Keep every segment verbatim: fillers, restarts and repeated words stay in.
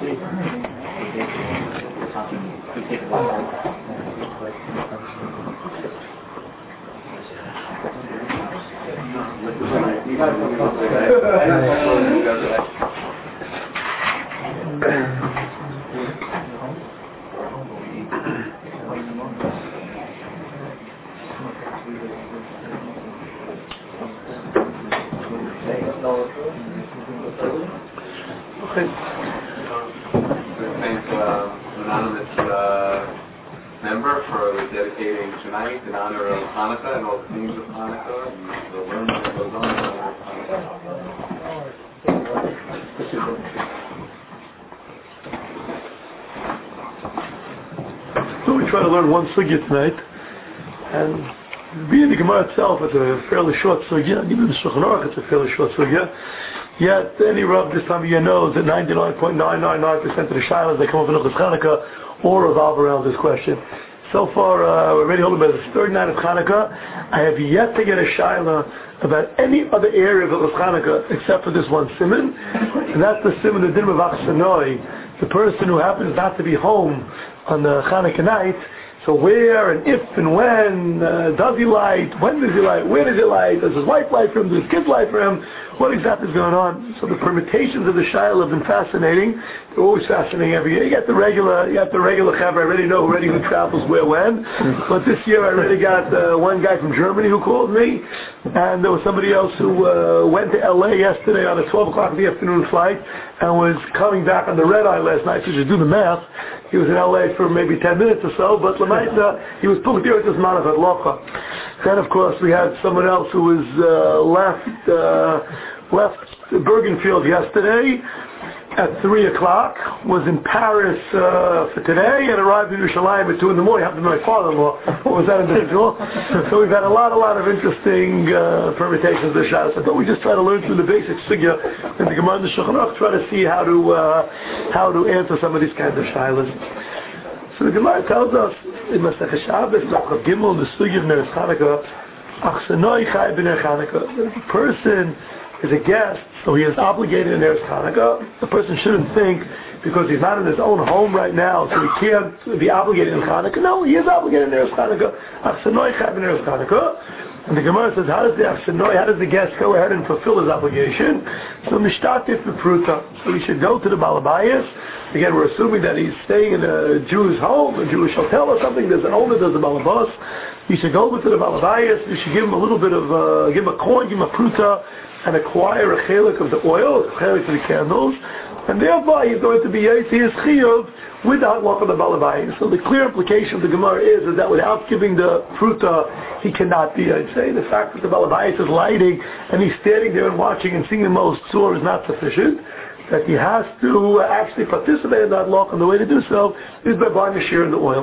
Thank uh, anonymous uh, member for dedicating tonight in honor of Hanukkah and all the themes of Hanukkah and the learning that goes on in honor of Hanukkah. So we try to learn one sugya tonight, and being the Gemara itself, it's a fairly short sugya, and even the Shulchan Aruch, it's a fairly short sugya. Yet, any Rav this time of year knows that ninety-nine point nine nine nine percent of the shilas that come up in Hilchos Chanukah all revolve around this question. So far, uh, we're already holding by the third night of Chanukah. I have yet to get a shilah about any other area of Hilchos Chanukah except for this one simon, and that's the simon of Din of Achsanoi, the person who happens not to be home on the Chanukah night. So where and if and when uh, does he light? When does he light? Where does he light? Does his wife light for him? Does his kids light for him? What exactly is going on? So the permutations of the shayla have been fascinating. They're always fascinating every year. You got the regular, you got the regular chaver. I already know already who travels where when. But this year I already got uh, one guy from Germany who called me, and there was somebody else who uh, went to L A yesterday on a twelve o'clock in the afternoon flight and was coming back on the red eye last night. So just do the math. He was in L A for maybe ten minutes or so, but Lamaita, he was pulling the Eretz Manaf at Locha. Then, of course, we had someone else who was uh, left uh, left Bergenfield yesterday at three o'clock, was in Paris uh, for today, and arrived in Yerushalayim at two in the morning. Happened to be my father-in-law. What was that individual? So we've had a lot, a lot of interesting uh, permutations of the Shabbos. I thought we just try to learn through the basic sugya in the Gemara and the Shulchan Aruch, try to see how to uh, how to answer some of these kinds of shilas. So the Gemara tells us in Masech Shabbos, Chav Gimel, the sugya of Ner Chanukah, Achsanoi Chai b'Ner Chanukah. The person is a guest, so he is obligated in Eretz Chanukah. The person shouldn't think because he's not in his own home right now, so he can't be obligated in Chanukah. No, he is obligated in Eretz Chanukah. Achsanoi Chai b'Ner Chanukah. And the Gemara says, how does the Achsanoi, how does the guest go ahead and fulfill his obligation? So Mishtatif B'Pruta. So he should go to the Balabayas. Again, we're assuming that he's staying in a Jewish home, a Jewish hotel or something. There's an owner, there's a Balabas. You should go over to the Balabayas. You should give him a little bit of, uh, give him a coin, give him a Pruta, and acquire a chelik of the oil, a chelik of the candles, and thereby he's going to be yaitzi his chiyuv with the halach of the balabayis. So the clear implication of the Gemara is, is that without giving the fruta, he cannot be, I'd say. The fact that the balabayis is lighting and he's standing there and watching and seeing the most tzur is not sufficient. That he has to actually participate in that halach, and the way to do so is by buying a share in the oil.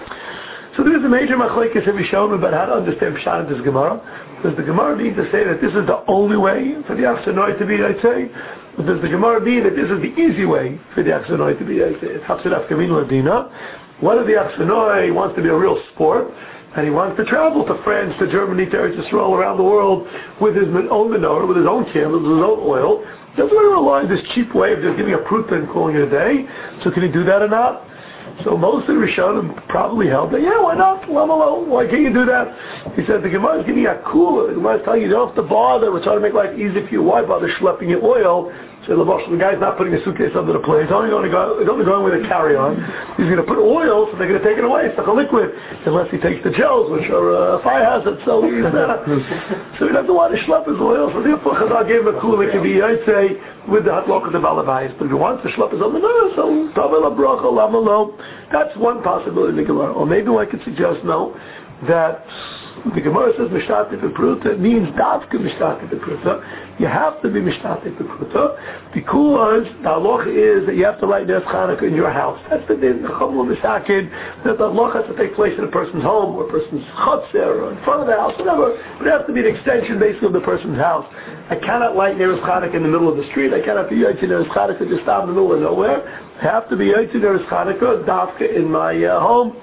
So there is a major machlekes have shown about how to understand Pshat in this Gemara. Does the Gemara mean to say that this is the only way for the Achsanoi to be, I'd say? Or does the Gemara mean that this is the easy way for the Achsanoi to be, I'd say? It's Hafsidaf Kaminu Adina. What if the Achsanoi wants to be a real sport, and he wants to travel to France, to Germany, to Eretz Yisrael, around the world with his own menorah, with his own candles, with his own oil? Doesn't want to rely on this cheap way of just giving a pruta and calling it a day. So can he do that or not? So most of the Rishonim probably held that, yeah, why not? Lama, why can't you do that? He said, the Gemara is giving you a cool. The Gemara is telling you, you don't have to bother. We're trying to make life easy for you. Why bother schlepping your oil? So the guy's not putting a suitcase under the plane. He's only going to go, he's only going with a carry-on. He's going to put oil, so they're going to take it away. It's like a liquid, unless he takes the gels, which are uh, fire hazard. So he's uh, so he doesn't want to schlepp his oil. So therefore, Chazal gave him a cool. It could be, I'd say, with the hot lock of the balabayis. But if he wants to schlepp his own menorah, so tavel abracha lamalo. That's one possibility in the Gemara. Or maybe I could suggest no, that the Gemara says Mishtatif B'Pruta, it means Davka Mishtatif B'Pruta. You have to be Mishtatif B'Pruta because the halacha is that you have to light Ner Chanukah in your house. That's the din, the Chumul Misakin, that the halacha has to take place in a person's home or a person's chotzer or in front of the house, whatever. But it has to be an extension basically of the person's house. I cannot light Ner Chanukah in the middle of the street. I cannot be Yaitzi Ner Chanukah just out in the middle of nowhere. I have to be Yaitzi Ner Chanukah, Davka in my uh, home.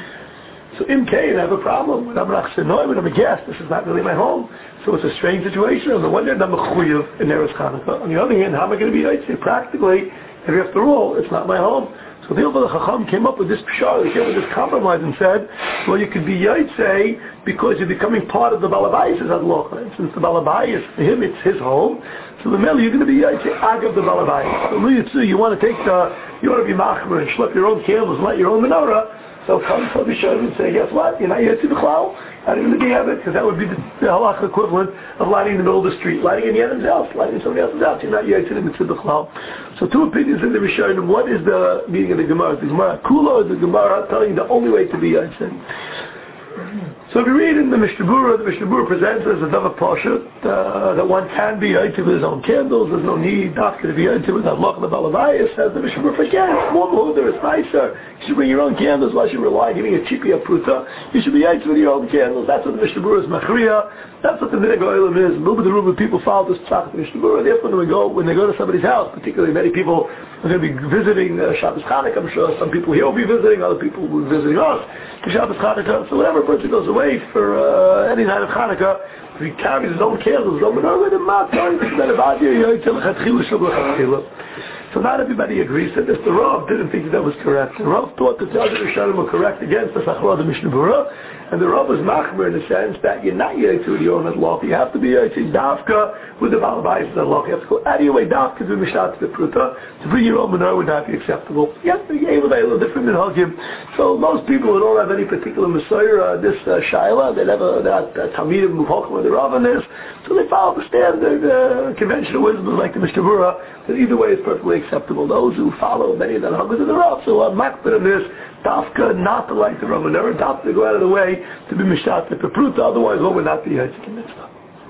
So in Cain, I have a problem. When I'm an Achsanoi, when I'm a guest, this is not really my home. So it's a strange situation. On the one hand, I'm a chuyev in Eretz Chanukah. On the other hand, how am I going to be Yaitzi? Practically, Maybe after all, it's not my home. So the Ilva the Chacham came up with this pshar, they came up with this compromise and said, well, you could be Yaitse because you're becoming part of the Balabais' Adlocha. And since the Balabais, for him, it's his home, so the Mel, you're going to be Yaitse Agav the Balabais. So Lu you want to take the, you want to be Machmer and schlep your own candles and light your own menorah, so come to Bishar and say, guess what? You're not Yaitse B'chlal. Not even the Diabet, because that would be the, the halacha equivalent of lighting in the middle of the street. Lighting in Yadam's house, lighting in somebody else's house. You're not Yaitse in the Mitzvah B'chlal. So two opinions in the Rishonim. What is the meaning of the Gemara? Is the Gemara Kula, or is the Gemara telling you the only way to be Yaitse? So if you read in the Mishnah Berurah, the Mishnah Berurah presents as a Dava Pasha uh, that one can be Yaitse with his own candles. There's no need after to be Yaitse with Adloch the Balavayas. Says the Mishnah Berurah, forget it's more muhudar, it's nicer. You should bring your own candles. Why should you rely on giving a cheapy a pruta? You should be Yaitse with your own candles. That's what the Mishnah Berurah is Machriya. That's what the Minhag Olam is. Ruba the Ruba people follow this Psach of the Mishnah Berurah. Therefore, when they go when they go to somebody's house, particularly many people are going to be visiting uh, Shabbos Chanukah. I'm sure some people here will be visiting, other people will be visiting us for Shabbos Chanukah. So whenever a person goes away for uh, any night of Chanukah, if he carries his own candles, his own menorah, then not going to So not everybody agrees that this. The Rav didn't think that was correct. The Rav thought that the other Rishonim were correct against the Sachra, the Mishnah Berurah, and the Rav was machmer in the sense that you're not Yaitse with your own Adloch. You have to be Yaitse Davka with the Balabais Adloch. You have to go out of your way Davka to Mishat to the Pruta. To bring your own menorah would not be acceptable. You have to be able to be a little different than Hagim. So most people who don't have any particular Messiah, uh, this uh, Shaila, they never that uh, Talmidim Muvhokim where the Rav is. So they follow the standard uh, conventional wisdom like the Mishnah Berurah, that either way is perfectly acceptable. Those who follow many of the Haggas of the Rav, so I'm makbid in this, Dafka not to like the Rav menorah, Dafka to go out of the way to be Mishat to Pruta, otherwise one would not be Yaitse Mitzvah.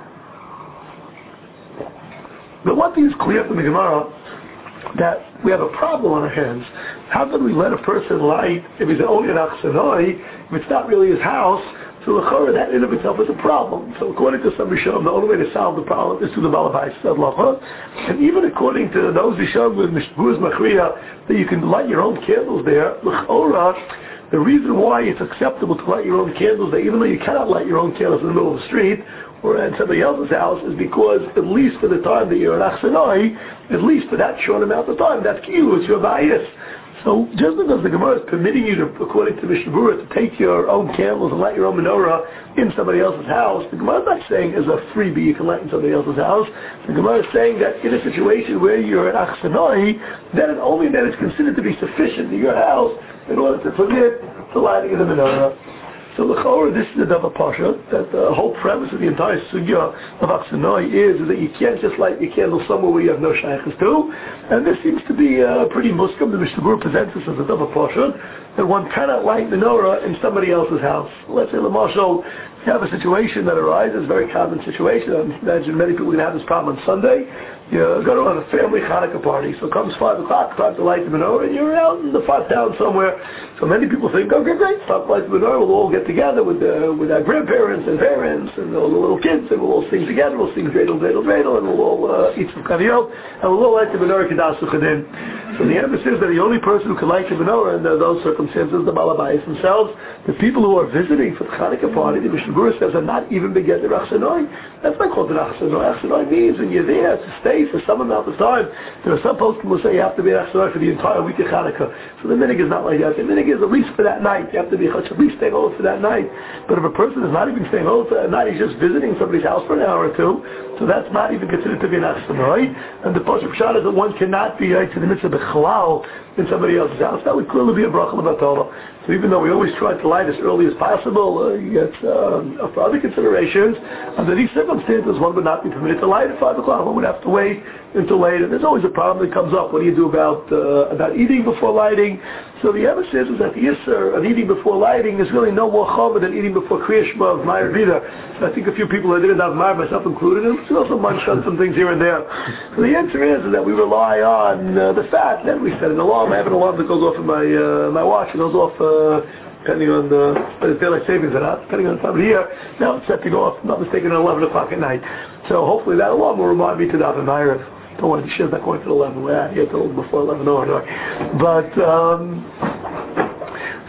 But one thing is clear from the Gemara, that we have a problem on our hands. How can we let a person light if he's only an Achsanoi, if it's not really his house? So l'chora, that in of itself is a problem. So according to some Rishonim, the only way to solve the problem is through the Balabais Adlocha. And even according to those Rishonim with Mishnah Berurah's Machriya, that you can light your own candles there, l'chora, the reason why it's acceptable to light your own candles there, even though you cannot light your own candles in the middle of the street or at somebody else's house, is because at least for the time that you're an Achsanoi, at least for that short amount of time, that's kilu, it's your bias. So just because the Gemara is permitting you to, according to Mishnah Berurah, to take your own candles and light your own menorah in somebody else's house, the Gemara is not saying as a freebie you can light in somebody else's house. The Gemara is saying that in a situation where you're an Achsanoi, then and only then it's considered to be sufficient in your house in order to permit the lighting of the menorah. So l'chora, this is the Dava Pasha, that the whole premise of the entire sugya of Achsanoi is, is that you can't just light your candle somewhere where you have no shaykhs to, and this seems to be uh, pretty muskim. The Mishnah Berurah presents this as a Dava Pasha, that one cannot light menorah in somebody else's house. Let's say, l'mashal, you have a situation that arises, a very common situation. I imagine many people are going to have this problem on Sunday. You go to a family Hanukkah party, so comes five o'clock, time to light the menorah, and you're out in the far town somewhere. So many people think, okay, great, stop lighting the menorah, we'll all get together with uh, with our grandparents and parents and all the little kids, and we'll all sing together, we'll sing dreidel, dreidel, dreidel, and we'll all uh, eat some kaviyot, and we'll all light the menorah kedas u'chadin. So the emphasis is that the only person who can light the menorah in those circumstances is the Balabais themselves. The people who are visiting for the Hanukkah party, the Mishnah Berurah says, are not even begin the Achsanoi. That's not called an Achsanoi. Achsanoi means when you're there to stay for some amount of time. There are some folks who will say you have to be an Achsanoi for the entire week of Hanukkah. So the minhag is not like that. The minhag is at least for that night. You have to be at least staying over for that night. But if a person is not even staying over for that night, he's just visiting somebody's house for an hour or two, so that's not even considered to be an Achsanoi. And the Pasuk Pshat is that one cannot be right to the mitzvah b'chalal in somebody else's house. That would clearly be a bracha l'batala. So even though we always try to light as early as possible, uh, yet, um, for other considerations, under these circumstances, one would not be permitted to light at five o'clock. One would have to wait until later. There's always a problem that comes up. What do you do about uh, about eating before lighting? So the emphasis is that the Yisr of eating before lighting is really no more chava than eating before Kriya Shema of Meir Vida. So I think a few people that didn't have Meir, myself included, and still also munch on some things here and there. So the answer is, is that we rely on uh, the fact that we set an alarm. I have an alarm that goes off in my uh, my watch. It goes off uh, depending on the, the daylight savings or not, depending on the time of the year. Now it's set to go off, not mistaken, at eleven o'clock at night. So hopefully that alarm will remind me to daven Meir. Don't want to be sure not going to eleven. We're out here till before eleven or no. But um,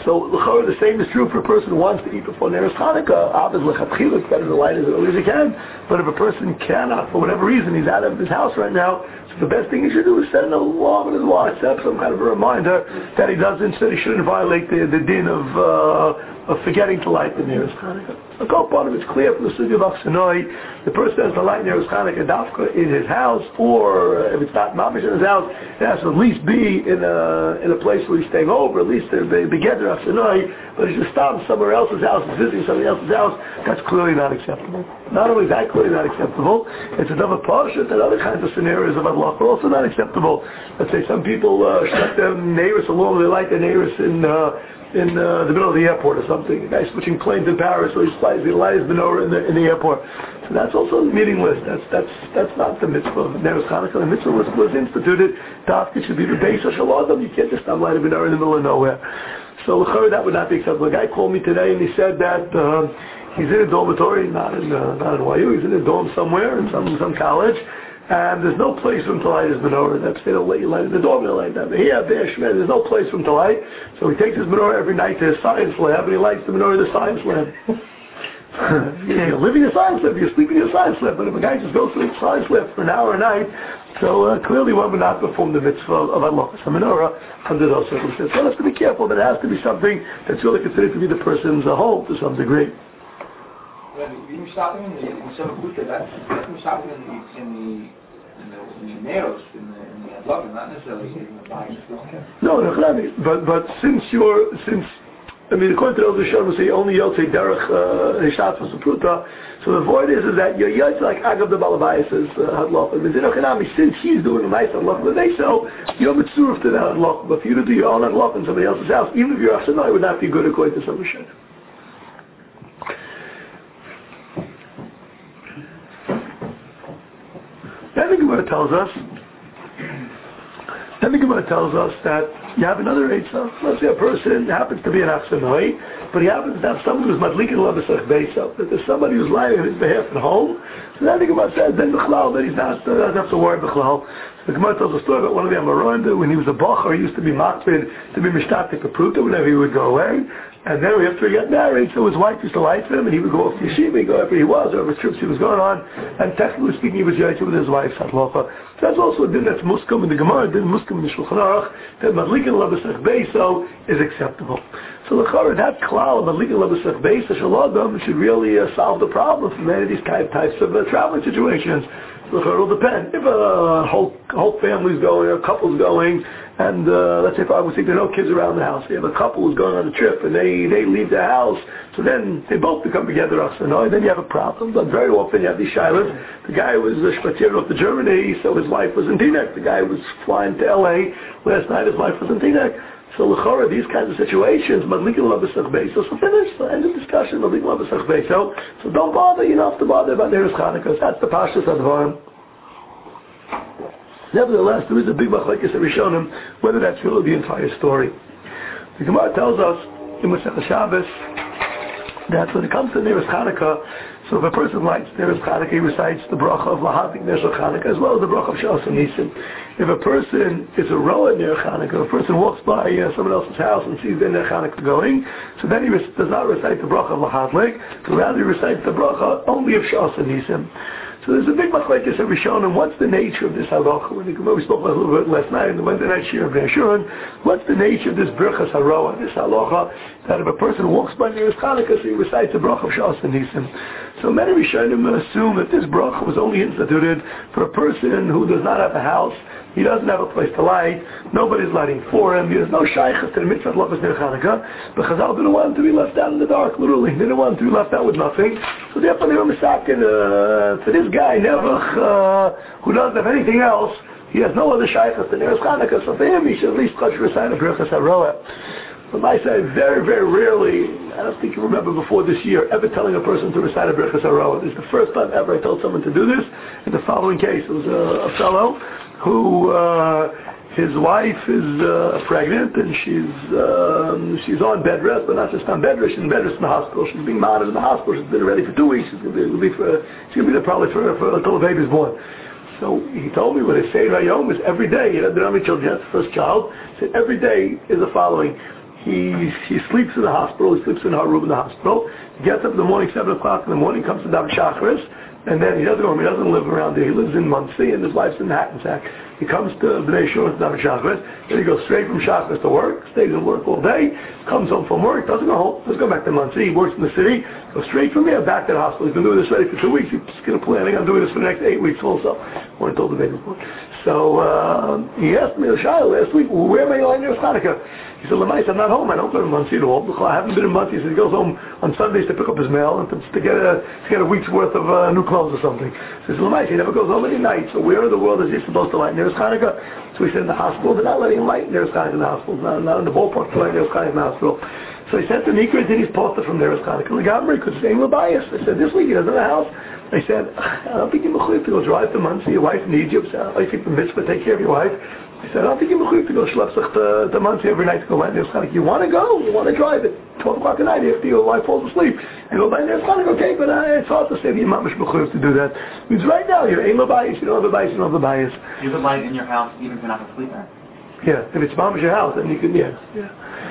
So the same is true for a person who wants to eat before Neres Chanukah. Obviously, it's better to light as early as he can. But if a person cannot, for whatever reason, he's out of his house right now, so the best thing he should do is send an alarm on his WhatsApp, some kind of a reminder that he doesn't, that he shouldn't violate the, the din of, uh, of forgetting to light the Neres Chanukah. A couple part of it's clear from the Sugya of Aksanoi. The person has to light Neres Chanukah dafka in his house, or if it's not mamish in his house, it has to at least be in a in a place where he's staying over, at least together Aksanoi. But if you stop somewhere else's house, visiting somebody else's house, that's clearly not acceptable. Not only is that clearly not acceptable, it's another parshut and other kinds of scenarios of Allah are also not acceptable. Let's say some people uh, shut their neighbors along, they light their neighbors in uh, in uh, the middle of the airport or something. A guy switching planes in Paris, so he flies the light his menorah in the in the airport. So that's also meaningless. That's that's that's not the mitzvah of Neres Chanukah. The mitzvah was, was instituted. Dafka should be the base of shalom. You can't just stop lighting a menorah in the middle of nowhere. So that would not be acceptable. A guy called me today and he said that uh, he's in a dormitory, not in uh, not in Y U. He's in a dorm somewhere in some some college. And there's no place for him to light his menorah. That's they don't let you light in the dorm, like that. But here, there, Shmed, there's no place for him to light. So he takes his menorah every night to his science lab, and he lights the menorah in the science lab. You're living in a science lab, you're sleeping in a science lab. But if a guy just goes to the science lab for an hour a night, so uh, clearly one would not perform the mitzvah of Allah, a menorah, under those circumstances. So one has to be careful, but it has to be something that's really considered to be the person's uh, home to some degree. Wie staat er in de in zo'n goed dat wie staat er in the in the in the nails in the in the blood, not necessarily in the body. No, no, Chlani. But but since you're since I mean according to the Elder Shon, say only Yotzei Derech Hishat for Supruta. So the void is is that you're Yotzei like Agav the Balabais is Hadloch. I mean since he's doing a nice Hadloch with they so you're mitzuruf to that Hadloch. But for you to do your own Hadloch in somebody else's house, even if you're Achsanai, it would not be good according to some Rishonim. Then the Gemara tells us, then the Gemara tells us that you have another Eitzah. Let's say a person happens to be an Achsanoi, but he happens to have someone who's Madlikin Labasach Beisah. That there's somebody who's lying on his behalf at home. So then the Gemara says, then B'chlal, then he's not, uh, doesn't have to worry B'chlal. The Gemara tells a story about one of the Amoraim, when he was a Bachar, he used to be Makbid, to be Mishtatik Kapruta whenever he would go away. And then after he got married, so his wife used to light for him, and he would go off to yeshiva, he'd go wherever he was, or whatever trips he was going on, and technically speaking, he was yaitz with his wife, Satlocha. So that's also a din that's muskum in the Gemara, din muskum in the Shulchan Aruch, that Madlikin Labasach Beiso is acceptable. So the Chara, that klal, Madlikin Labasach Beiso, Shalodam, should really uh, solve the problem for many of these type, types of uh, traveling situations. So it will depend. If a whole whole family's going, or a couple's going, and uh, let's say for argument's sake there are no kids around the house, you have a couple who's going on a trip and they, they leave their house, so then they both become together, then you have a problem. But very often you have these shilas. The guy was uh, spazieren off to Germany, so his wife was in Teaneck. The guy was flying to L A last night, his wife was in Teaneck. So l'chora, these kinds of situations, madlikin labasach beiso, so finish, so end of discussion, madlikin labasach beiso. So don't bother, you don't have to bother about Neres Chanukah. That's the Pashas Advarim. Nevertheless, there is a big machlekes that Rishonim whether that's really the entire story. The Gemara tells us in Masechah Shabbos that when it comes to Neres Chanukah, so if a person lights Neres Chanukah, he recites the bracha of Lahavik Neres Chanukah as well as the bracha of Shas Nisim. If a person is a roa near Chanukah, a person walks by uh, someone else's house and sees their Chanukah going, so then he res- does not recite the bracha of Lahavik, so rather he recites the bracha only of Shas Nisim. So there's a big machlekes of Rishonim. What's the nature of this halacha? When we spoke about a little bit last night in the Wednesday night shir of Bnei Shurun, what's the nature of this birchas haroa, this halacha, that if a person walks by Neres Chanukah, so he recites the bracha of Shas Nisim. So many Rishonim assume that this bracha was only instituted for a person who does not have a house, he doesn't have a place to light, nobody's lighting for him, there's no shaykhs to the mitzvah of Neres Chanukah, but Chazal didn't want him to be left out in the dark, literally. They didn't want him to be left out with nothing. So therefore they were misakin uh, for this guy, Nebuch, uh, who doesn't have anything else, he has no other shaykhs to Neres Chanukah, so for him he should at least touch recite a birchas haroa. From my side, very, very rarely, I don't think you remember before this year, ever telling a person to recite a birchas haroa. This is the first time ever I told someone to do this. In the following case, it was a, a fellow who, uh, his wife is uh, pregnant and she's um, she's on bed rest, but not just on bed rest, she's in bed rest in the hospital. She's being monitored in the hospital. She's been ready for two weeks. She's going to be, be, for, she's going to be there probably for, for until the baby's born. So he told me what they say in Rayom is every day, he had the many children, that's the first child, he said every day is the following. he he sleeps in the hospital. He sleeps in our room in the hospital. He gets up in the morning, seven o'clock in the morning, comes to Daven Shacharis, and then he doesn't go home. He doesn't live around there. He lives in Muncie, and his wife's in Hackensack. He comes to Bnei Shur to Daven Shacharis, then he goes straight from Shacharis to work, stays at work all day, comes home from work, doesn't go home, doesn't go back to Muncie. He works in the city, goes straight from there back to the hospital. He's been doing this already for two weeks. He's going to planning on doing this for the next eight weeks also. I weren't told the baby before. So uh, he asked me, Shai, last week, where am I going to Hanukkah? He said, Lamais, I'm not home. I don't go to Muncie at all. I haven't been in Muncie. He said he goes home on Sundays to pick up his mail and to, to get a to get a week's worth of uh, new clothes or something. He says, Lamais, he never goes home any night. So where in the world is he supposed to light Neres Hanukkah? So he said, in the hospital, they're not letting him light Neres Hanukkah in the hospital. Not, not in the ballpark to light Neres Hanukkah in the hospital. So he sent the Nikra Dini's poster from Neres Hanukkah. And got because it's ain't bias. I said, this week he doesn't have a house. I said, I don't think you're mechuyev to go drive to Muncie. Your wife needs you. So I think the mitzvah, take care of your wife. I said, I don't think you're mechuyev to go schlepsach to, to Muncie every night to go light Neres Hanukkah. You want to go? You want to drive at twelve o'clock at night after your wife falls asleep and go light Neres Hanukkah? Okay, but uh, it's hard to say that you're not mechuyev to do that. Because right now, you're ain't bias. You don't have a bias. You don't have a bias. You could light in your house even if you're not going to sleep there. Yeah, if it's mamash your house, then you can, yeah. yeah.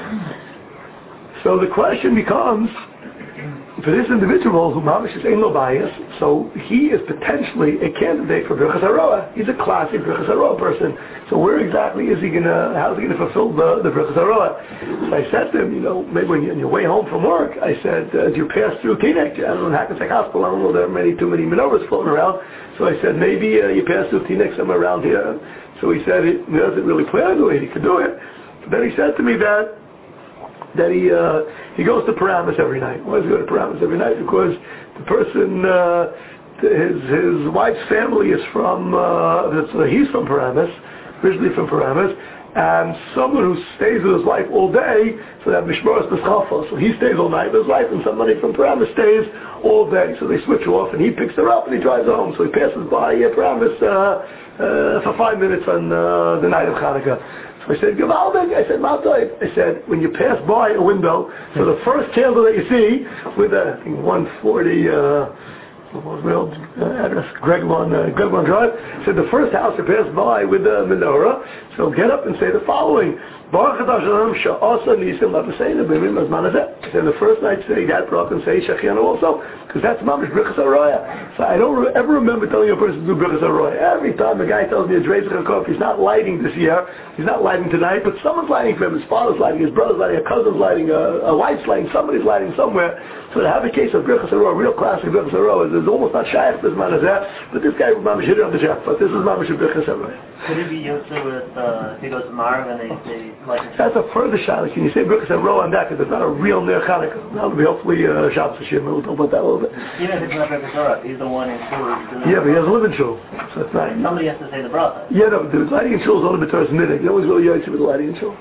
So the question becomes, for this individual who mamash is ain't no bias, so he is potentially a candidate for Birchas Haroah. He's a classic Birchas Haroah person. So where exactly is he gonna? How is he gonna fulfill the the Birchas Haroah? So I said to him, you know, maybe when you're on your way home from work, I said, uh, do you pass through Teaneck? I don't know Hackensack Hospital. I don't know there are many too many menorahs floating around. So I said maybe uh, you pass through Teaneck somewhere around here. So he said he doesn't really plan on doing it. He could do it. But then he said to me that. that he uh, he goes to Paramus every night. Why does he go to Paramus every night? Because the person, uh, his his wife's family is from, uh, he's from Paramus, originally from Paramus, and someone who stays with his wife all day, so that Mishmaras Peschafa, so he stays all night with his wife, and somebody from Paramus stays all day. So they switch off, and he picks her up, and he drives her home. So he passes by uh, Paramus uh, uh, for five minutes on uh, the night of Hanukkah. I said, Gavaldik. I said, Maltoy. I said, when you pass by a window, so the first candle that you see with a I think one forty uh, what was the old uh, address? Gregmon, uh, Gregmon Drive. I said, the first house you pass by with the menorah. So get up and say the following. Baruch Atah Shalom Sha'asa Nisim Lavasena B'Mim Azman Hazeh. Then the first night say that Baruch and say Shechianu also, because that's Mamish Birchas Haroah. So I don't re- ever remember telling a person to do Birchas Haroah. Every time a guy tells me a Dreizach HaKof, he's not lighting this year, he's not lighting tonight, but someone's lighting for him. His father's lighting, his brother's lighting, a cousin's lighting, a, a wife's lighting, somebody's lighting somewhere. So to have a case of Birchas Haroah, real classic Birchas Haroah, is almost not Shaykh this man is there, but this guy Mamish hit it on the jackpot. This is Mamish Birchas Haroah. Could it be used with uh, if he goes to Marv and they, they like that's a further shot. Can you say Birchas Haroah on that? Because it's not a real Ner Chanukah. That'll be hopefully uh, Shabbos Hashem. We'll talk about that a little bit. Even if it's not Birchas Haroah, he's the one in shul. Yeah, but he has a live in shul, so it's not. Somebody has to say the bracha. Yeah, no, the lighting in shul is only b'toras minig. You always really yotzi with the lighting in shul.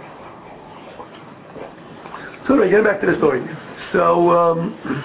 So anyway, getting back to the story. So. Um,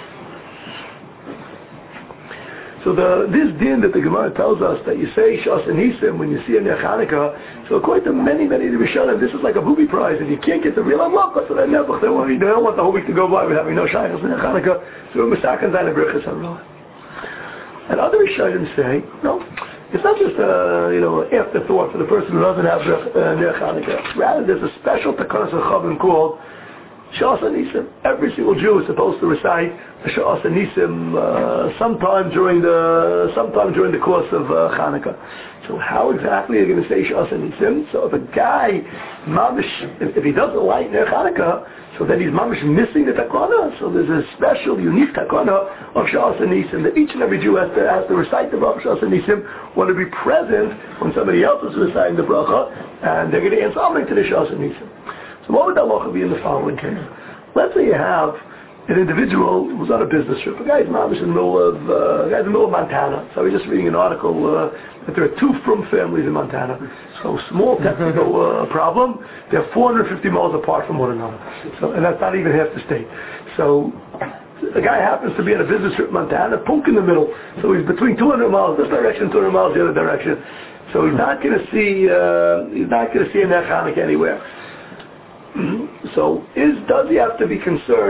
So the, this din that the Gemara tells us that you say Shas and Nisim when you see a Ner Chanukah, so according to many, many of the Rishonim, this is like a booby prize. If you can't get the real unlock, so they never, they want, they don't want the whole week to go by without having no Shaykhs in Ner Chanukah, so we're Masakan Zayin and Birchas Haroah. And other Rishonim say, no, it's not just a, you know, afterthought for the person who doesn't have uh, Ner Chanukah. Rather, there's a special Takanas Chavim called Shas and Nisim. Every single Jew is supposed to recite Shas and Nisim uh, sometime during the sometime during the course of uh, Hanukkah. So how exactly are you going to say Shas and Nisim? So if a guy, mamish, if, if he doesn't like Ner Hanukkah, so then he's mamish missing the takana. So there's a special, unique takana of Shas and Nisim that each and every Jew has to has to recite the bracha Shas and Nisim, want to be present when somebody else is reciting the bracha, and they're going to answer something to the Shas and Nisim. So what would the halacha be in the following case? Let's say you have an individual who's on a business trip. A guy's mamish in the middle of uh, a guy's in the middle of Montana. So I was just reading an article uh, that there are two Frum families in Montana. So small technical uh, problem. They're four hundred fifty miles apart from one another. So and that's not even half the state. So the guy happens to be on a business trip in Montana, punk in the middle. So he's between two hundred miles this direction, two hundred miles the other direction. So he's not going to see uh, he's not going to see a Ner Chanukah anywhere. So, is does he have to be concerned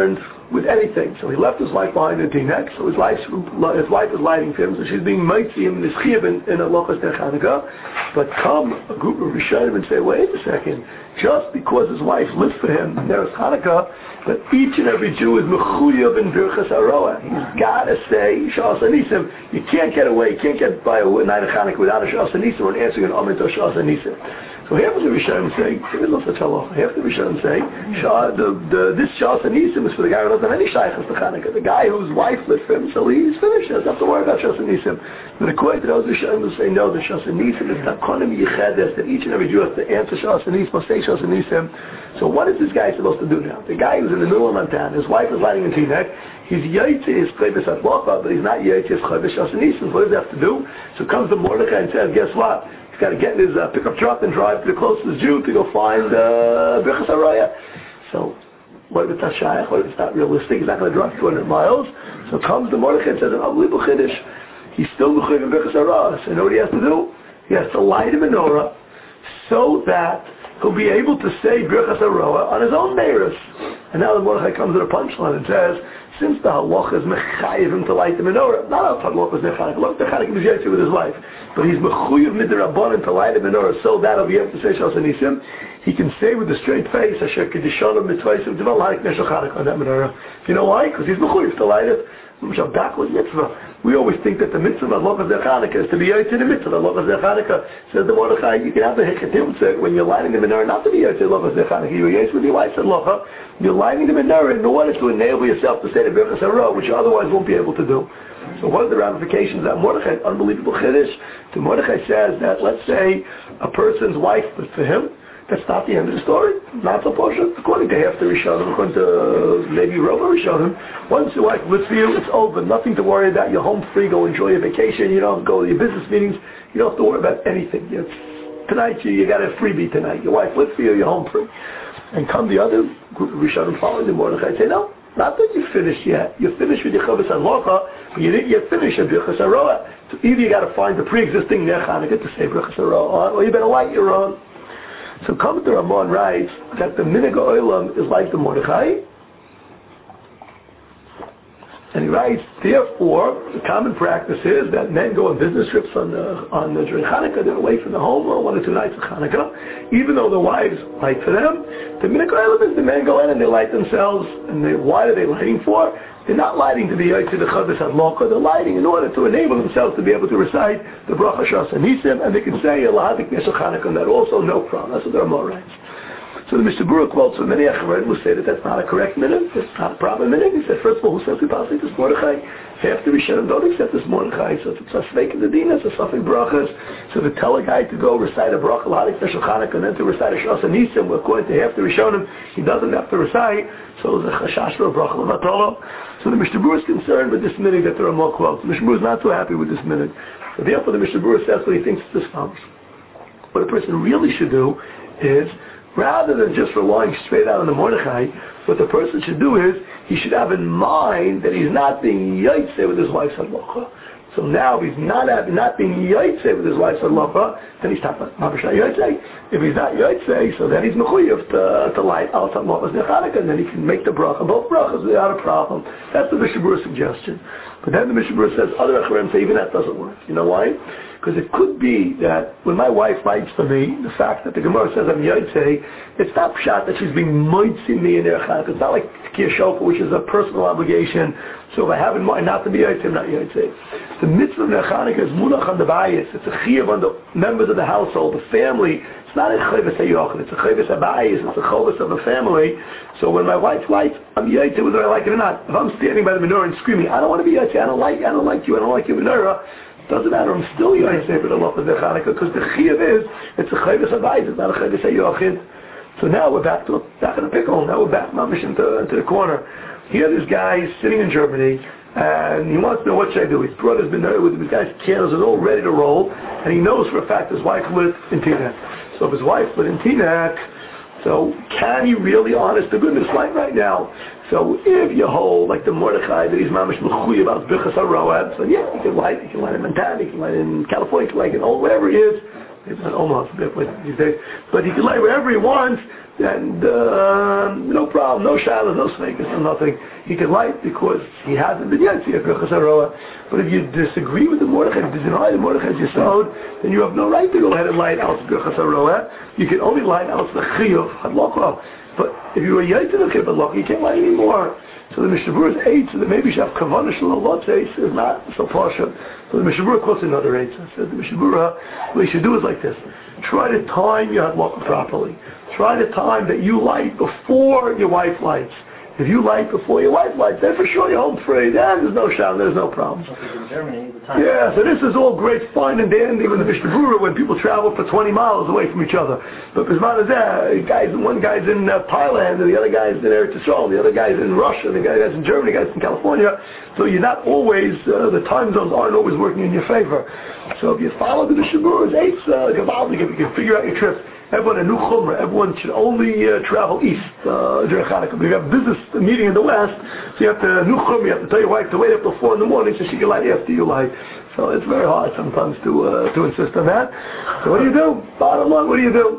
with anything. So he left his wife behind in Teaneck, so his wife, his wife is lighting for him, so she's being mighty in this chiyuv in, in a lochas der Chanukah. But come a group of Rishonim and say, wait a second, just because his wife lived for him in Neres Chanukah, that each and every Jew is mechuyev in Birchas Haroah. He's got to say Shas Anisim. You can't get away, you can't get by a night of Chanukah without a Shas Anisim or an answering an Amen to Shas Anisim. So half of the Rishonim say, there is no such halacha. Half the Rishonim say, Shah, the, the, this Shas Anisim is for the guy who doesn't have any shaychus to Chanukah. The guy whose wife lived for him, so he's finished. He doesn't have to worry about Shas Anisim. But according to those Rishonim who say, no, the Shas Anisim is takonim yichedes, that each and every Jew has to answer Shas Anisim, must say Shas Anisim. So what is this guy supposed to do now? The guy who's in the middle of Montana, his wife is lighting in Teaneck, he's yaitze his chayvus atlocha, but he's not yaitze his chayvus Shas Anisim. What does he have to do? So comes the Mordechai and says, guess what? He's got to get in his uh, pickup truck and drive to the closest Jew to go find uh, Birchas Haroah. So, what if it's not shayach? What if it's not realistic? He's not going to drive two hundred miles. So comes the Mordechai and says, an unbelievable chiddush. He's still mechuyev in Birchas Haroah. So you know what he has to do? He has to light a menorah so that he'll be able to say Birchas Haroah on his own neiros. And now the Mordechai comes to the punchline and says, since the halacha is mechayev him to light the menorah, not al halacha is mechayev, look, the Chanukah is yaitze with his wife, but he's mechuyev midrabanan to light the menorah, so that he'll be able to say Shas Anisim. He can say with a straight face, Asher kedishana mitzvaysim devel haik neshel Chanukah on that menorah. You know why? Because he's mechuyev to light it. Which are backwards mitzvah. We always think that the mitzvah of Halacha Zeh Chanukah is to be yaitze the mitzvah of Halacha Zeh Chanukah. Says the Mordechai, you can have the heketimtzah when you're lighting the menorah, not to be yaitze Halacha Zeh Chanukah. You're yaitze with your wife's halacha. You're lighting the menorah in order to enable yourself to say the Birchas Haroah, which you otherwise won't be able to do. So what are the ramifications of that Mordechai? Unbelievable chiddush. The Mordechai says that, let's say, a person's wife was for him. That's not the end of the story. Not so poshut. According to half the Rishonim, according to maybe Rova Rishonim, once your wife lives for you, it's over. Nothing to worry about. You're home free. Go enjoy your vacation. You don't go to your business meetings. You don't have to worry about anything. You know, tonight you, you got a freebie tonight. Your wife lives for you. You're home free. And come the other group of Rishonim following the Mordechai say, no, not that you're finished yet. You're finished with your Chavos Halacha, but you didn't yet finish your Birchas Haroah. So either you got to find the pre-existing Ner Chanukah to say Birchas Haroah, or you better light your own. So Comment the Ramon writes that the Minhag Olam is like the Mordechai, and he writes, therefore, the common practice is that men go on business trips on the, on the during Hanukkah, they're away from the home or one or two nights of Hanukkah, even though the wives light for them. The Minhag Olam is the men go in and they light themselves, and they, why are they lighting for? They're not lighting to be to the Chavos Hadloka, they're lighting in order to enable themselves to be able to recite the Bracha Shas Anisim, and they can say Allah Hadik Neshel Chanukah on that also, no problem. That's what the Ramah writes. So the Mishnah Berurah quotes from many Acharonim who say that that's not a correct minhag, that's not a proper minhag. He said, first of all, who says we pass this Mordechai? Half the Rishonim don't accept this Mordechai, so it's a snake in the din, it's a suffix brachas. So to tell a guy to go recite a bracha l'hadik neshel Chanukah and then to recite a Shas Anisim, according to half the Rishonim, he doesn't have to recite, so it's a chashash for a bracha l'vatolo. So the Mishnah Berurah is concerned with this minhag that the Ramah quotes. The Mishnah Berurah is not too happy with this minhag. So therefore the Mishnah Berurah says what he thinks is this follows. What a person really should do is, rather than just relying straight out on the Mordechai, what the person should do is, he should have in mind that he's not being yaitze with his wife's halacha. So now if he's not not being yaitze with his wife's halacha, then he's not mabashah yaitze. If he's not yaitze, so then he's mechuyev to, to light al tamachas nechanukah, and then he can make the bracha, both brachas without a problem. That's the Mishnah Berurah suggestion. But then the Mishnah Berurah says, other Acharonim say even that doesn't work. You know why? Because it could be that when my wife writes for me, the fact that the Gemara says I'm yaitze, it's not pshat that she's being moitzing me in their chanukah. It's not like Tekiyah Shofar, which is a personal obligation. So if I have in mind not to be yaitze, I'm not yaitze. The mitzvah of their chanukah is munach on the bayis. It's a chiyuv on the members of the household, the family. It's not a chayvus hayochid. It's a chayvus habayis. It's a chayvus of the family. So when my wife writes, I'm yaitze whether I like it or not. If I'm standing by the menorah and screaming, I don't want to be yaitze. I don't like. I don't like you. I don't like your menorah. Doesn't matter, I'm still yaitze for the Halacha Zeh Chanukah, because the chiyuv is, it's a chayvus habayis, it's not a chayvus hayochid. So now we're back to back in the pickle. Now we're back mamish into, into the corner. Here this guy is sitting in Germany, and he wants to know what should I do. His brother's been there with him, his guy's candles are all ready to roll, and he knows for a fact his wife lived in Teaneck. So if his wife lived in Teaneck, so can he really, honest to goodness, like right now, So if you hold like the Mordechai that he's mamish mechuyev about birchas haroa, so yeah, you can light, you can light in Montana, you can light in California, you can light in all wherever he is. It's not almost a bit these days, but he can light wherever he wants, and uh, no problem, no shadows, no snakes, no nothing. He can light because he hasn't been yet see a birchas haroa. But if you disagree with the Mordechai, if you deny the Mordechai's yesod, then you have no right to go ahead and light out birchas haroa. You can only light out the chiyuv hadlocha. But if you were yet to the chiyuv hadlocha, you can't light anymore. So the Mishnah Berurah is eight, so the maybe Shav Kavanah Shalot is not so partial. So the Mishnah Berurah quotes another eight. So says the Mishnah Berurah, what you should do is like this. Try to time your hadlocha properly. Try to time that you light before your wife lights. If you light before your wife lights, then for sure you're home free. Then there's no shower, there's no problem. In Germany, the time. Yeah, so this is all great, fine and dandy with the Mishnah Berurah when people travel for twenty miles away from each other. But Bisman is there, guys, one guy's in uh, Thailand, and the other guy's in Eretz Yisrael, the other guy's in Russia, the other guy's in Germany, the guy's in California. So you're not always, uh, the time zones aren't always working in your favor. So if you follow the Mishnah Berurah, it's uh, Gavaldik, if you can figure out your trips. Everyone in New Chumrah, everyone should only uh, travel east uh, during Hanukkah. If you have a business meeting in the west, so you have to, New Chumrah, you have to tell your wife to wait up till four in the morning so she can light after you light. So it's very hard sometimes to uh, to insist on that. So what do you do? Bottom line, what do you do?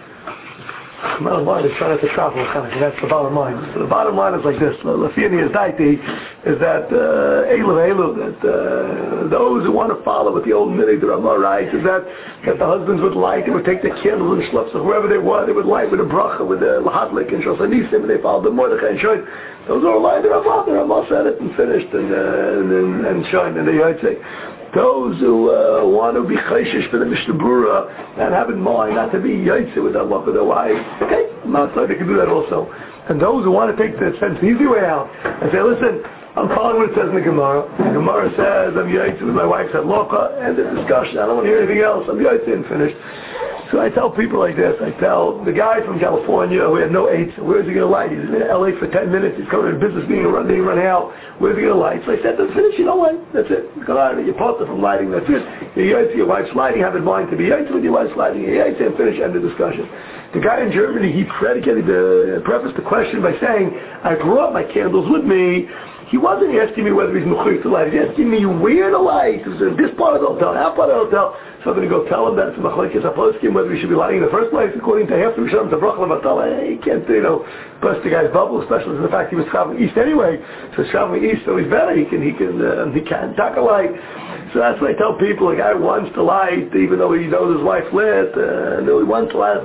Bottom line is try not to travel with Hanukkah. That's the bottom line. So the bottom line is like this. Lafini is daiti, is that Eilu Eilu, that uh, those who want to follow what the old Minig, the Ramah writes, is that, that the husbands would light, they would take the candles and schleps, so whoever they were, they would light with a bracha, with a lahadlik and shosanisim, and they followed the Mordechai and Shoin. Those are all light, the Ramah, the Ramah said it and finished, and uh, and, and, and Shoin, and the Yotzei. Those who uh, want to be chayshish for the Mishnah Berurah and have in mind not to be yaitze with Allah for their wife, okay, I'm not sorry, they can do that also. And those who want to take the sense the easy way out and say, listen, I'm following what it says in the Gemara. The Gemara says I'm yaitze with my wife's hadlocha, and the discussion, I don't want to hear anything else, I'm yaitze and finished. So I tell people like this, I tell the guy from California who had no eights, where's he going to light? He's in L A for ten minutes, he's coming to a business meeting, run, then he run out, where's he going to light? So I said, that's finished, you know what? That's it. Go on, you're part from lighting, that's it. You're yaitze, your wife's lighting, have in mind to be yaitze with your wife's lighting, you're yaitze and finish, end the discussion. The guy in Germany, he predicated the, prefaced the question by saying, I brought my candles with me. He wasn't asking me whether he's mechuyev to light. He's asking me where to light. It was in this part of the hotel, that part of the hotel. So I'm going to go tell him that it's machlekes haposkim whether he should be lighting in the first place. According to half the Rishonim, the bracha levatala, he can't, you know, bust the guy's bubble, especially the fact he was traveling east anyway. So he's traveling east, so he's better. He can, he can, uh, he can tack a light. So that's what I tell people. A guy wants to light, even though he knows his wife lit. Uh, no, he wants to light.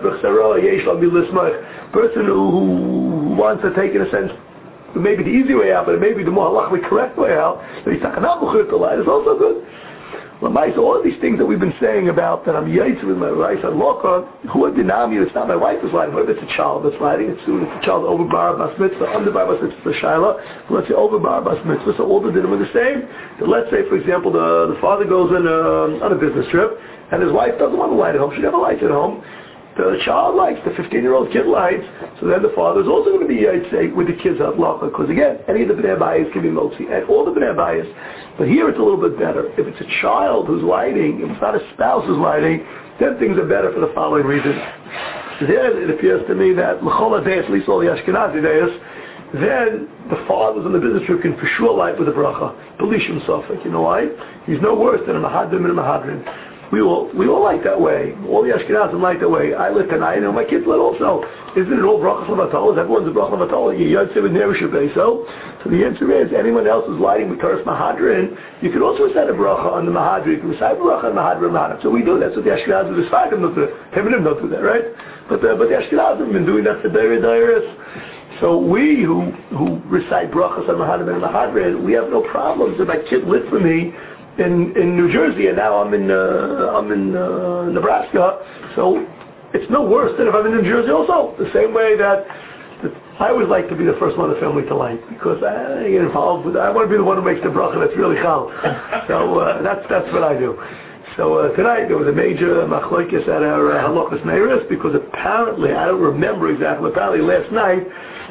Person who, who wants to take, in a sense, maybe the easy way out, but maybe the more halachically correct way out, that he's talking about mechuyev to light is also good. Well, so all of these things that we've been saying about that I'm yaitze with my wife and locha, who are dinami, it's not my wife is lighting, but if it's a child that's lighting, it's soon it's a child over bar bas mitzvah, under bar bas mitzvah shaila, let's say over bar bas mitzvah, so all the dinim are the same. So let's say, for example, the, the father goes on a, on a business trip, and his wife doesn't want to light at home, she never lights at home. The child likes, the fifteen-year-old kid lights, so then the father is also going to be yaitze with the kids at locha, because again, any of the bnei bayis can be motzi, and all the bnei bayis. But here it's a little bit better. If it's a child who's lighting, if it's not a spouse who's lighting, then things are better for the following reasons. Then it appears to me that l'chol hadayis, at least all the Ashkenazi dayis, then the fathers on the business trip can for sure light with a bracha. Belishim sofek. You know why? He's no worse than a mahadrim and a mahadrim. We all we all like that way. All the Ashkenazim like that way. I lit tonight, and my kids lit also. Isn't it all brachas levatol? Everyone's a bracha levatol. You yotze with nerishu beso. So the answer is, anyone else who's lighting with Taras Mahadrin, you can also recite a bracha on the Mahadrin. You can recite a bracha on Mahadrin Mahadrin. So we do that. So the Ashkenazim, the Sfardim don't do that. Temidim don't do that, right? But the, but the Ashkenazim have been doing that for Deir Deiris. So we who who recite brachas on Mahadrin and Mahadrin, we have no problems. If my kid lit for me in in New Jersey, and now I'm in uh, I'm in uh, Nebraska, so it's no worse than if I'm in New Jersey also. The same way that, that I always like to be the first one in the family to light, because I get involved with, I want to be the one who makes the bracha that's really chal. So uh, that's that's what I do. So uh, tonight there was a major machlokes at our uh, halachas neiros, because apparently, I don't remember exactly, apparently last night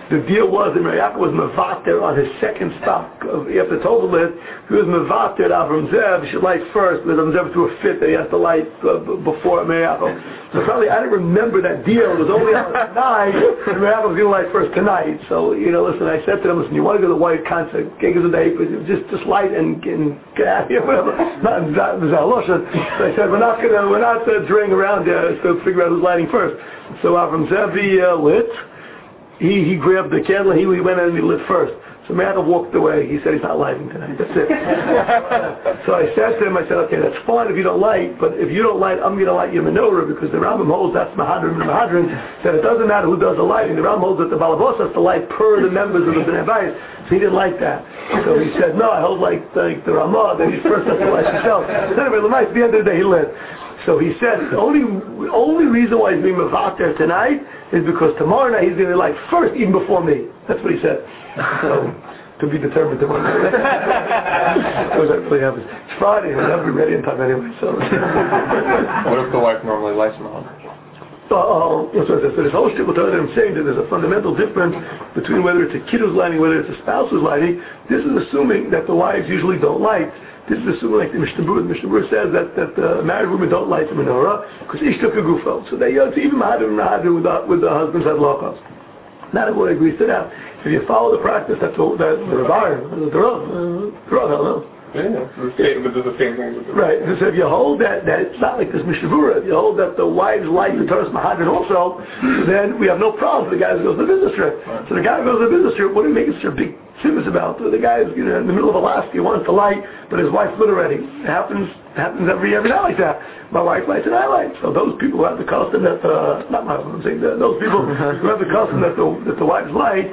the deal was that Yaakov was mevater on his second stop of, after Tovelit. He was mevater that Avram Zev should light first, but Avram Zev threw a fit that he has to light uh, before Yaakov. So probably I didn't remember that deal. It was only on tonight, and Yaakov was going to light first tonight. So, you know, listen, I said to them, listen, you want to go to the white concert, Gigas of the Day, just, just light and, and get out of here, whatever. Not Zalosha. So I said, we're not going to, we're not uh, draying around there to figure out who's lighting first. So Avram Zevi uh, lit. He he grabbed the candle. He, he went in and he lit first. So Yaakov walked away. He said he's not lighting tonight. That's it. So I said to him, I said, okay, that's fine if you don't light, but if you don't light, I'm going to light your menorah because the Rambam holds that's Mahadrim and Mahadrim. Said it doesn't matter who does the lighting. The Rambam holds that the Balabos has to light per the members of the Bnei Bayis. So he didn't like that. So he said, no, I hold like, like the Ramah. Then he first has to light himself. So anyway, at the end of the day, he lit. So he said the only only reason why he's being mevater tonight is because tomorrow night he's going to light first, even before me. That's what he said. So to be determined tomorrow night. That was actually happens. It's Friday, and I'll be ready in time anyway. So. What if the wife normally lights them on? Uh, so, so this whole shtick will tell you that I'm saying that there's a fundamental difference between whether it's a kid who's lighting, whether it's a spouse who's lighting. This is assuming that the wives usually don't light. This is assuming, like the Mishnah Berurah. The Mishnah Berurah says that, that uh, married women don't light the menorah because ish took a gufel. So they, uh, it's even mahadim and mahadim with the, with the husband's hadlachas. Not everyone agrees to that. If you follow the practice, that's the, that the Rabbi, the Rav, the Rav, I don't know. Yeah, the same, but the same thing with the right. So if you hold that, that it's not like this Mishnah Berurah. If you hold that the wives light the Torah's Mahadrin also, then we have no problem for the guy who goes to the business trip. Right. So the guy who goes to the business trip, what are you making such a big simus about? The guy is, you know, in the middle of Alaska, he wants to light, but his wife lit already. It happens happens every every night like that. My wife lights and I light. So those people who have the custom that uh, not my husband, I'm saying that those people who have the custom that the that the wives light.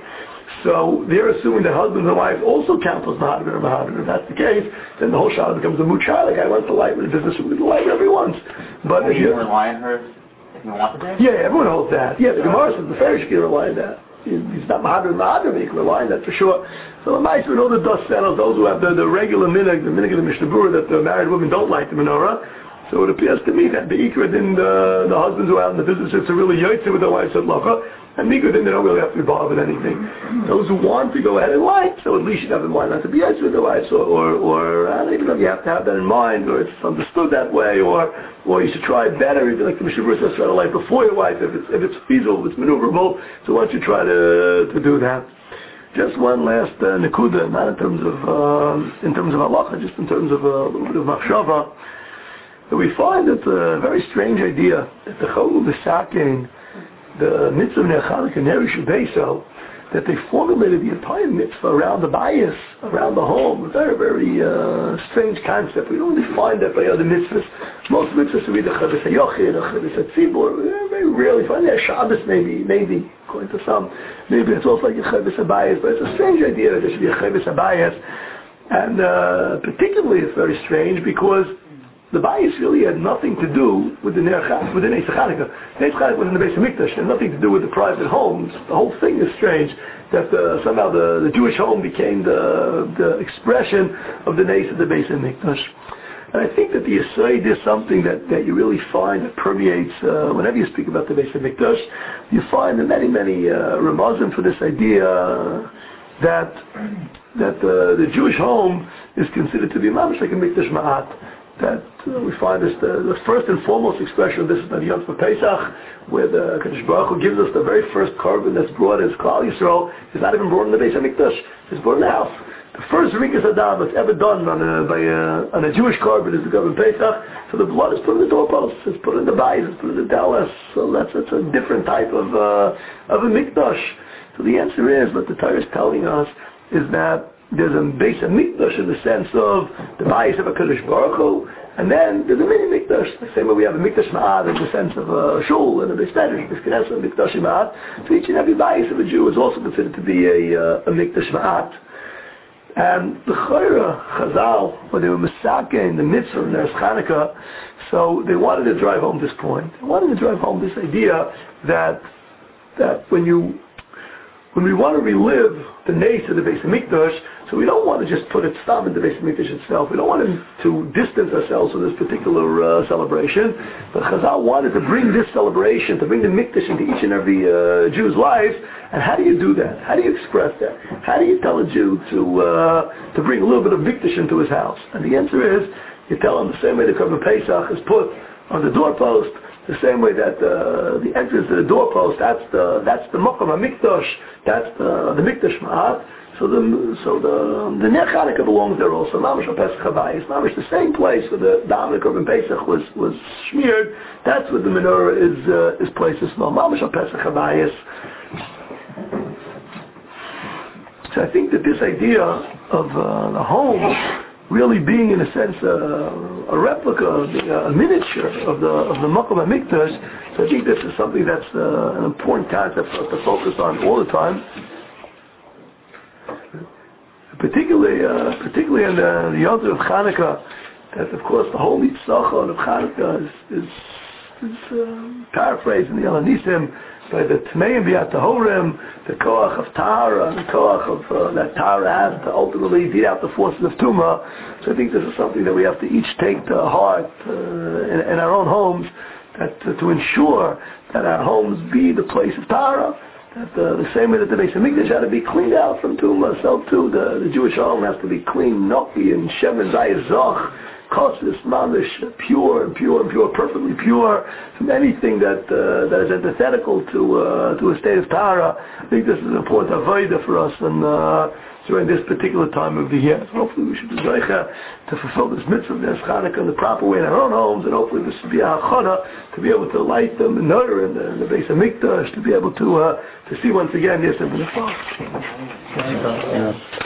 So they're assuming that husbands and wives also count as Mahadrim or Mahadrim. If that's the case, then the whole shot becomes a muchar. The guy wants to light with the business with the light wherever he wants. But Can if you you rely on her if you want to? yeah, everyone holds that. Yeah, the Gemara says the Farish can rely on that. He's not Mahadrim Mahadrim, but he can rely on that for sure. So the mice with all the dust settles, those who have the, the regular minhag, the minhag of the Mishnah Berurah, that the married women don't light the menorah. So it appears to me that the Ikra then the, the husbands who are out in the business are really yotze with their wives at Lacha, and Mikra then they don't really have to be bothered with anything. Those who want to go ahead and light, so at least you have in mind not to be yotze with their wives, or, or, or I don't even know if you have to have that in mind, or it's understood that way, or or you should try it better, even like the Mishnah Berurah says, try to light before your wife, if it's, if it's feasible, if it's maneuverable, so why don't you try to, to do that. Just one last uh, nekuda, not in terms of uh, in terms of halacha, just in terms of uh, a little bit of machshava. That we find it's a very strange idea that the Chol V'Sakein, the mitzvah of Chanukah Nerishu Beiso, that they formulated the entire mitzvah around the bias, around the home. A very, very uh, strange concept. We don't really find that by other mitzvahs. Most mitzvahs we read the Chavis HaYochid, the Chavis HaTzibur. Very rarely find that. Shabbos maybe, maybe, according to some. Maybe it's also like a Chavis HaBayis, but it's a strange idea that there should be a Chavis HaBayis. And uh, particularly it's very strange because the bias really had nothing to do with the Ner Chas, with the Neis Chanukah. Neis Chanukah was in the Beis Hamikdash. It had nothing to do with the private homes. The whole thing is strange that uh, somehow the, the Jewish home became the, the expression of the Neis of the Beis Hamikdash. And I think that the Yesod is something that, that you really find that permeates, uh, whenever you speak about the Beis Hamikdash, you find that many, many uh, ramazim for this idea that that uh, the Jewish home is considered to be mamish like a Mikdash Ma'at. That uh, we find this the, the first and foremost expression of this is the Yom for Pesach, where the Kadosh Baruch Hu gives us the very first carbon that's brought as Klal Yisrael. It's not even brought in the Beis Hamikdash; it's brought in the house. The first Rikas Adam that's ever done on a, by a, on a Jewish carbon is the carbon Pesach. So the blood is put in the doorposts, it's put in the bayis, it's put in the dallas. So that's, that's a different type of uh, of a mikdash. So the answer is what the Torah is telling us is that there's a Beis Hamikdash in the sense of the bayis of a Kadosh Baruch Hu, and then there's a mini mikdash. The same way we have a mikdash ma'ad in the sense of a shul and a Beis Medrash, Beis Knesset, and mikdash ma'ad. So each and every bayis of a Jew is also considered to be a, uh, a mikdash ma'ad. And the Chayra, Chazal, when they were Mesakeh in the mitzvah of Neres Chanukah, so they wanted to drive home this point. They wanted to drive home this idea that that when you when we want to relive the nace of the Beis Hamikdash, so we don't want to just put it stam in the Beis Hamikdash itself. We don't want to distance ourselves from this particular uh, celebration. But Chazal wanted to bring this celebration, to bring the Mikdash into each and every uh, Jew's life. And how do you do that? How do you express that? How do you tell a Jew to uh, to bring a little bit of Mikdash into his house? And the answer is, you tell him the same way the Korban Pesach is put on the doorpost, the same way that uh, the entrance to the doorpost, that's the that's the Mokom HaMikdash, that's the the Mikdash Ma'at. So the so the the Ner Chanukah belongs there also. Mamash Pesach Habayis, Mamash the same place where the Da'am Korban Pesach was was smeared. That's where the menorah is uh, is placed as well. Mamash Pesach Habayis. So I think that this idea of uh, the home really being, in a sense, uh, a replica, a miniature of the of the Mokom HaMikdash, so I think this is something that's uh, an important concept for us to focus on all the time. Particularly, uh, particularly in the, the Yom Tov of Chanukah, that of course the whole Nitzachon of Chanukah is, is, is uh, paraphrased in the Yom Nisim by the Tmeim B'yat Tahorim, the Koach of Tahara, the Koach of uh, that Tahara has to ultimately beat out the forces of Tumah. So I think this is something that we have to each take to heart uh, in, in our own homes, that uh, to ensure that our homes be the place of Tahara. That, uh, the same way that the Beis Hamikdash had to be cleaned out from Tumah, so too the, the Jewish home has to be clean, Noki and Shemen Zayis Zoch, Kossus, Mamish, pure and pure and pure, perfectly pure from anything that uh, that is antithetical to uh, to a state of Tahara. I think this is an important avodah for us and uh, during this particular time of the year. So hopefully we should be zeicha to fulfill this mitzvah of Nes Chanukah in the proper way in our own homes, and hopefully this will be a hachana to be able to light them and nurture in the, in the Beis Hamikdash, to be able to uh, to see once again, yes, and the